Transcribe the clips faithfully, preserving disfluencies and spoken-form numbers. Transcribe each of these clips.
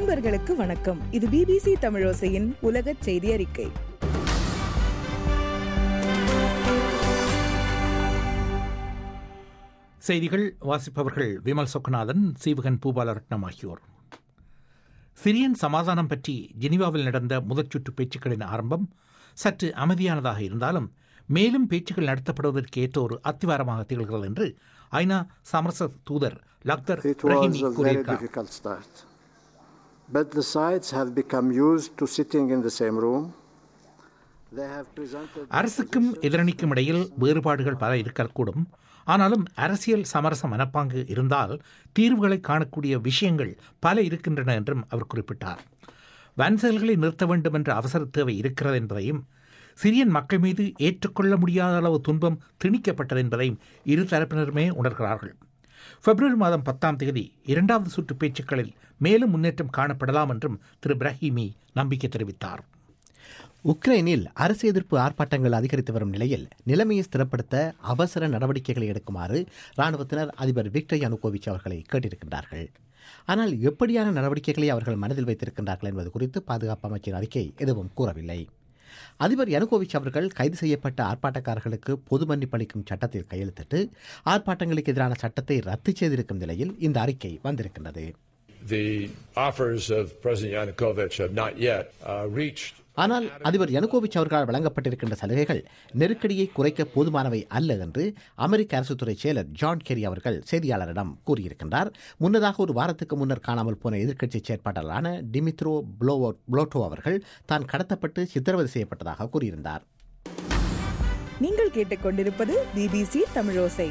நண்பர்களுக்கு வணக்கம். இது பிபிசி தமிழோசையின் உலக செய்தி அறிக்கை. செய்திகள் வாசிப்பவர்கள் விமல் சொக்கநாதன், சீவகன் பூபாலரட்னம் ஆகியோர். சிரியன் சமாதானம் பற்றி ஜெனீவாவில் நடந்த முதற் சுற்று பேச்சுக்களின் ஆரம்பம் சற்று அமைதியானதாக இருந்தாலும் மேலும் பேச்சுக்கள் நடத்தப்படுவதற்கு ஏற்ற ஒரு அத்திவாரமாக திகழ்கிறது என்று ஐநா சமரச தூதர் லக்தர் பிரஹிமி கூறியிருக்கிறார். But the sides have become used to sitting in the same room. They have presented. அரசுக்கும் எதிரணிக்கும் இடையில் வேறுபாடுகள் பல இருக்கக்கூடும். ஆனாலும் அரசியல் சமரச மனப்பாங்கு இருந்தால் தீர்வுகளை காணக்கூடிய விஷயங்கள் பல இருக்கின்றன என்றும் அவர் குறிப்பிட்டார். வன்செயல்களை நிறுத்த வேண்டும் என்ற அவசர தேவை இருக்கிறது என்பதையும், சிரியன் மக்கள் மீது ஏற்றுக்கொள்ள முடியாத அளவு துன்பம் திணிக்கப்பட்டது என்பதையும் இரு தரப்பினருமே உணர்கிறார்கள். பிப்ரவரி மாதம் பத்தாம் தேதி இரண்டாவது சுற்று பேச்சுக்களில் மேலும் முன்னேற்றம் காணப்படலாம் என்றும் திரு பிரஹிமி நம்பிக்கை தெரிவித்தார். உக்ரைனில் அரசு எதிர்ப்பு ஆர்ப்பாட்டங்கள் அதிகரித்து வரும் நிலையில் நிலைமையை ஸ்திரப்படுத்த அவசர நடவடிக்கைகளை எடுக்குமாறு இராணுவத்தினர் அதிபர் விக்டர் யானுகோவிச் அவர்களை கேட்டிருக்கின்றார்கள். ஆனால் எப்படியான நடவடிக்கைகளை அவர்கள் மனதில் வைத்திருக்கின்றார்கள் என்பது குறித்து பாதுகாப்பு அமைச்சின் அறிக்கை எதுவும் கூறவில்லை. அதிபர் யானுகோவிச் அவர்கள் கைது செய்யப்பட்ட ஆர்ப்பாட்டக்காரர்களுக்கு பொது மன்னிப்பு அளிக்கும் சட்டத்தில் கையெழுத்திட்டு ஆர்ப்பாட்டங்களுக்கு எதிரான சட்டத்தை ரத்து செய்திருக்கும் நிலையில் இந்த அறிக்கை வந்திருக்கின்றது. ஆனால் அதிபர் யானுகோவிச் அவர்களால் வழங்கப்பட்டிருக்கின்ற சலுகைகள் நெருக்கடியை குறைக்க போதுமானவை அல்ல என்று அமெரிக்க அரசுத்துறை செயலர் ஜான் கெரி அவர்கள் செய்தியாளரிடம் கூறியிருக்கின்றார். முன்னதாக ஒரு வாரத்துக்கு முன்னர் காணாமல் போன எதிர்க்கட்சி செயற்பாட்டாளரான டிமித்ரோ புளோட்டோ அவர்கள் தான் கடத்தப்பட்டு சித்திரவதை செய்யப்பட்டதாக கூறியிருந்தார். நீங்கள் கேட்டுக்கொண்டிருப்பது பிபிசி தமிழோசை.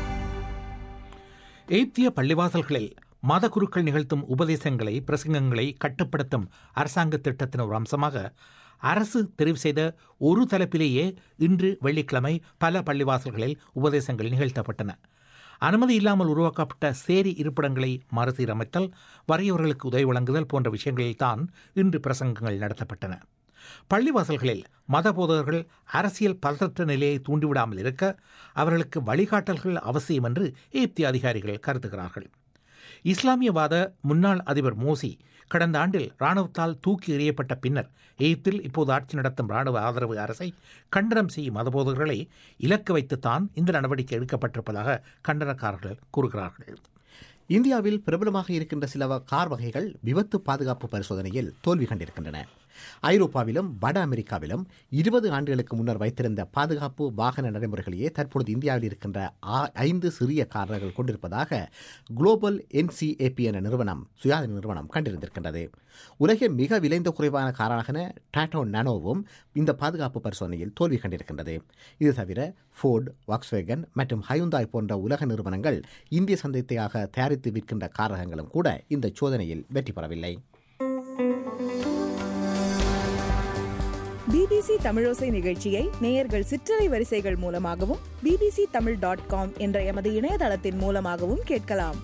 எய்ப்திய பள்ளிவாசல்களில் மத குருக்கள் நிகழ்த்தும் உபதேசங்களை, பிரசங்கங்களை கட்டுப்படுத்தும் அரசாங்க திட்டத்தின் ஒரு அம்சமாக அரசு தெரிவு செய்த ஒரு தலைப்பிலேயே இன்று வெள்ளிக்கிழமை பல பள்ளிவாசல்களில் உபதேசங்கள் நிகழ்த்தப்பட்டன. அனுமதி இல்லாமல் உருவாக்கப்பட்ட சேரி இருப்பிடங்களை மறுசீரமைத்தல், வறியவர்களுக்கு உதவி வழங்குதல் போன்ற விஷயங்களில்தான் இன்று பிரசங்கங்கள் நடத்தப்பட்டன. பள்ளிவாசல்களில் மத போதகர்கள் அரசியல் பதற்ற நிலையை தூண்டிவிடாமல் இருக்க அவர்களுக்கு வழிகாட்டல்கள் அவசியம் என்று எகிப்திய அதிகாரிகள் கருதுகிறார்கள். இஸ்லாமியவாத முன்னாள் அதிபர் மோசி கடந்த ஆண்டில் இராணுவத்தால் தூக்கி எறியப்பட்ட பின்னர் எகிப்தில் இப்போது ஆட்சி நடத்தும் இராணுவ ஆதரவு அரசை கண்டனம் செய்யும் மதபோதகர்களை இலக்கு வைத்துத்தான் இந்த நடவடிக்கை எடுக்கப்பட்டிருப்பதாக கண்டனக்காரர்கள் கூறுகிறார்கள். இந்தியாவில் பிரபலமாக இருக்கின்ற சில கார் வகைகள் விபத்து பாதுகாப்பு பரிசோதனையில் தோல்வி கண்டிருக்கின்றன. ஐரோப்பாவிலும் வட அமெரிக்காவிலும் இருபது ஆண்டுகளுக்கு முன்னர் வைத்திருந்த பாதுகாப்பு வாகன நடைமுறைகளையே தற்பொழுது இந்தியாவில் இருக்கின்ற ஐந்து சிறிய கார்கள் கொண்டிருப்பதாக குளோபல் என்சிஏபி என நிறுவனம் சுயாதீன நிறுவனம் கண்டிருந்திருக்கின்றது. உலகின் மிக விளைந்த குறைவான காரான டாட்டா நானோவும் இந்த பாதுகாப்பு பரிசோதனையில் தோல்வி கண்டிருக்கின்றது. இது தவிர ஃபோர்டு, வாக்ஸ்வேகன் மற்றும் ஹயுந்தாய் போன்ற உலக நிறுவனங்கள் இந்திய சந்தையாக தயாரித்து விற்கின்ற காரகங்களும் கூட இந்த சோதனையில் வெற்றி பெறவில்லை. பிபிசி தமிழோசை நிகழ்ச்சியை நேயர்கள் சிற்றலை வரிசைகள் மூலமாகவும் பிபிசி தமிழ் டாட் காம் என்ற எமது இணையதளத்தின் மூலமாகவும் கேட்கலாம்.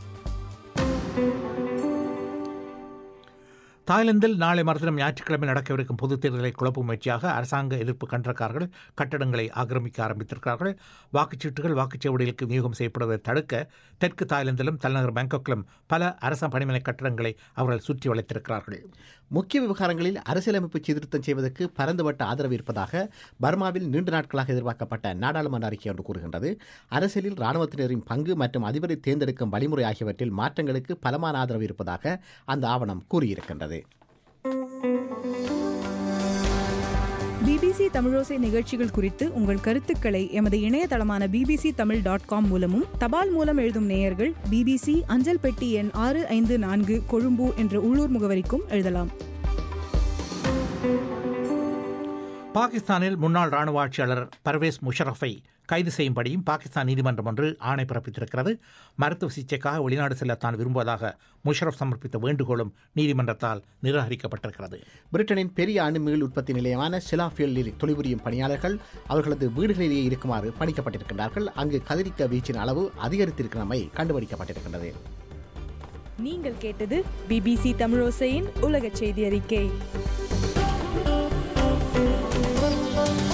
தாய்லாந்தில் நாளை மறுதினம் ஞாயிற்றுக்கிழமை நடக்கவிருக்கும் பொதுத் தேர்தலை குழப்பும் முயற்சியாக அரசாங்க எதிர்ப்பு கண்டனக்காரர்கள் கட்டடங்களை ஆக்கிரமிக்க ஆரம்பித்திருக்கிறார்கள். வாக்குச்சீட்டுகள் வாக்குச்சாவடிகளுக்கு விநியோகம் செய்யப்படுவதை தடுக்க தெற்கு தாய்லாந்திலும் தலைநகர் பாங்காக்கிலும் பல அரச பணிமனை கட்டடங்களை அவர்கள் சுற்றி வளைத்திருக்கிறார்கள். முக்கிய விவகாரங்களில் அரசியலமைப்பு சீர்திருத்தம் செய்வதற்கு பரந்துபட்ட ஆதரவு இருப்பதாக பர்மாவில் நீண்ட நாட்களாக எதிர்பார்க்கப்பட்ட நாடாளுமன்ற அறிக்கை ஒன்று கூறுகின்றது. அரசியலில் இராணுவத்தினரின் பங்கு மற்றும் அதிபரை தேர்ந்தெடுக்கும் வழிமுறை ஆகியவற்றில் மாற்றங்களுக்கு பலமான ஆதரவு இருப்பதாக அந்த ஆவணம் கூறியிருக்கின்றது. பிபிசி தமிழோசை நிகழ்ச்சிகள் குறித்து உங்கள் கருத்துக்களை எமது இணையதளமான பிபிசி தமிழ் டாட் காம் மூலமும், தபால் மூலம் எழுதும் நேயர்கள் பிபிசி அஞ்சல் பெட்டி எண் ஆறு ஐந்து நான்கு கொழும்பு என்ற உள்ளூர் முகவரிக்கும் எழுதலாம். பாகிஸ்தானில் முன்னாள் ராணுவ ஆட்சியாளர் பர்வேஸ் முஷரஃபை கைது செய்யும்படியும் பாகிஸ்தான் நீதிமன்றம் ஒன்று ஆணை பிறப்பித்திருக்கிறது. மருத்துவ சிகிச்சைக்காக வெளிநாடு செல்ல தான் விரும்புவதாக முஷரஃப் சமர்ப்பித்த வேண்டுகோளும் நீதிமன்றத்தால் நிராகரிக்கப்பட்டிருக்கிறது. பிரிட்டனின் பெரிய அணுமில் உற்பத்தி நிலையமான செலாஃபீல்டில் தொழில்புரியும் பணியாளர்கள் அவர்களது வீடுகளிலேயே இருக்குமாறு பணிக்கப்பட்டிருக்கின்றார்கள். அங்கு கதிரிக்க வீச்சின் அளவு அதிகரித்திருக்கிறமை கண்டுபிடிக்கப்பட்டிருக்கின்றது. நீங்கள் கேட்டது பிபிசி தமிழோசையின் உலக செய்தி அறிக்கை.